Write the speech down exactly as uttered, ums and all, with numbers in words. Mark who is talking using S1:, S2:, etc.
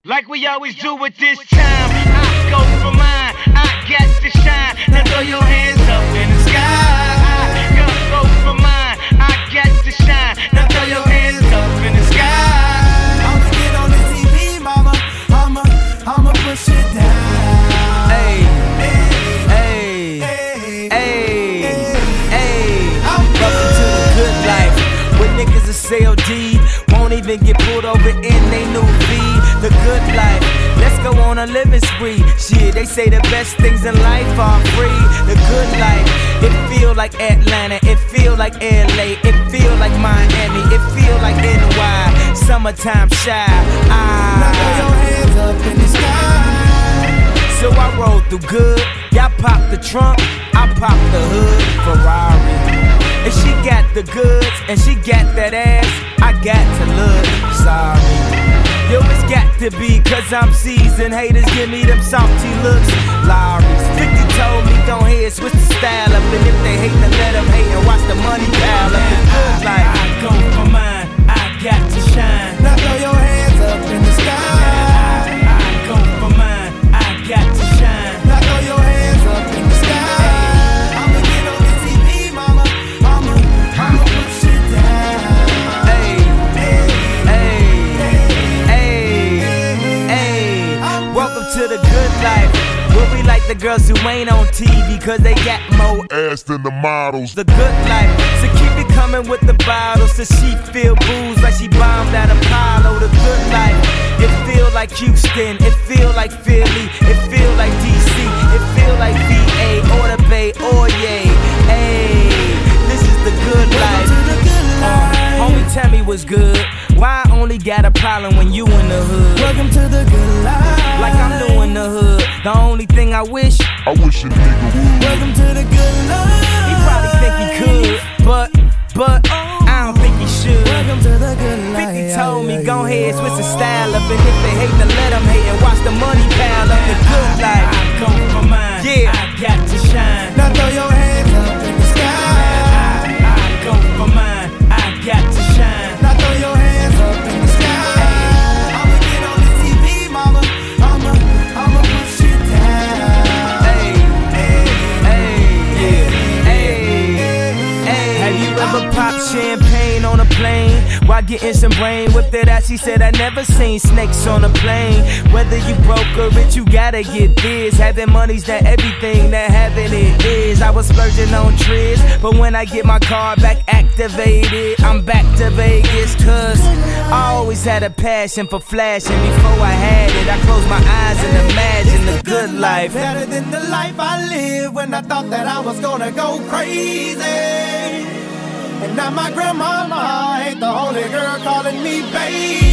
S1: Like we always do at this time, I go for mine, I got to shine. Now throw your hands up in the sky. I go for mine, I got to shine. Now throw your hands up in the sky.
S2: I'ma get on the T V, mama. I'ma, I'ma push it down.
S3: Hey,
S2: Hey,
S3: hey,
S2: hey,
S3: hey, hey.
S2: I'm
S3: Welcome to the good life, where niggas are C L D, won't even get pulled over in they new V. The good life, let's go on a living spree. Shit, they say the best things in life are free. The good life, it feel like Atlanta, it feel like L A, it feel like Miami, it feel like N Y. Summertime shy.
S2: Now throw your
S3: Ah.
S2: hands up in the sky.
S3: So I roll through good, y'all pop the trunk, I pop the hood, Ferrari. And she got the goods, and she got that ass, I got to look sorry. Yo, it's got to be, cause I'm seasoned. Haters give me them salty looks. Lowry's fifty told me don't hear, switch the style up. And if they hate, then let them hate and watch the money pile up. The good life, I go for mine, I got to shine.
S2: Now throw your hands up in the sky.
S3: I go for mine, I got to shine.
S2: Now throw your hands up in the sky. I'ma get on the T V, mama. I'ma, I'ma push it down.
S3: Hey,
S2: Hey,
S3: hey, hey, hey. Welcome to the good life, where we like the girls who ain't on T V, cause they got more
S4: ass than the models.
S3: the good life. So keep it coming with the bottles, so she feel booze like she bombed at Apollo. The good life, it feel like Houston, it feel like Philly, it feel like D C, it feel like V A or the Bay or yay. Hey, this is the good life.
S2: to the good
S3: Uh,
S2: life.
S3: homie, tell me what's good. Why I only got a problem when you in the hood?
S2: Welcome to the good life.
S3: Like I'm doing the hood. The only thing I wish,
S4: I wish a nigga would.
S2: Welcome to the good life.
S3: he probably think he could, but, but, I don't think he should.
S2: Welcome to the good life.
S3: fifty told me, go ahead, switch the style up. And if they hate, then let them hate and watch the money pile up. The good life, I go for mine, yeah, I got to shine.
S2: Now throw your hands up in the sky.
S3: I go for mine, I got to shine.
S2: Now throw your hands up in the sky. I'ma get on the T V, mama. I'ma, I'ma push it down.
S3: Hey,
S2: Hey,
S3: hey, yeah, hey, hey. Have you ever popped champagne on a plane while getting some brain whipped it out? She said I never seen snakes on a plane. Whether you broke or rich, you gotta get this. Having money's not everything, that having it is. I was splurging on trips, but when I get my car back activated, I'm back to Vegas. Cause I always had a passion for flashing. Before I had it, I closed my eyes and imagined the good life.
S2: better than the life I lived when I thought that I was gonna go crazy. And now my grandmama ain't the only girl calling me baby.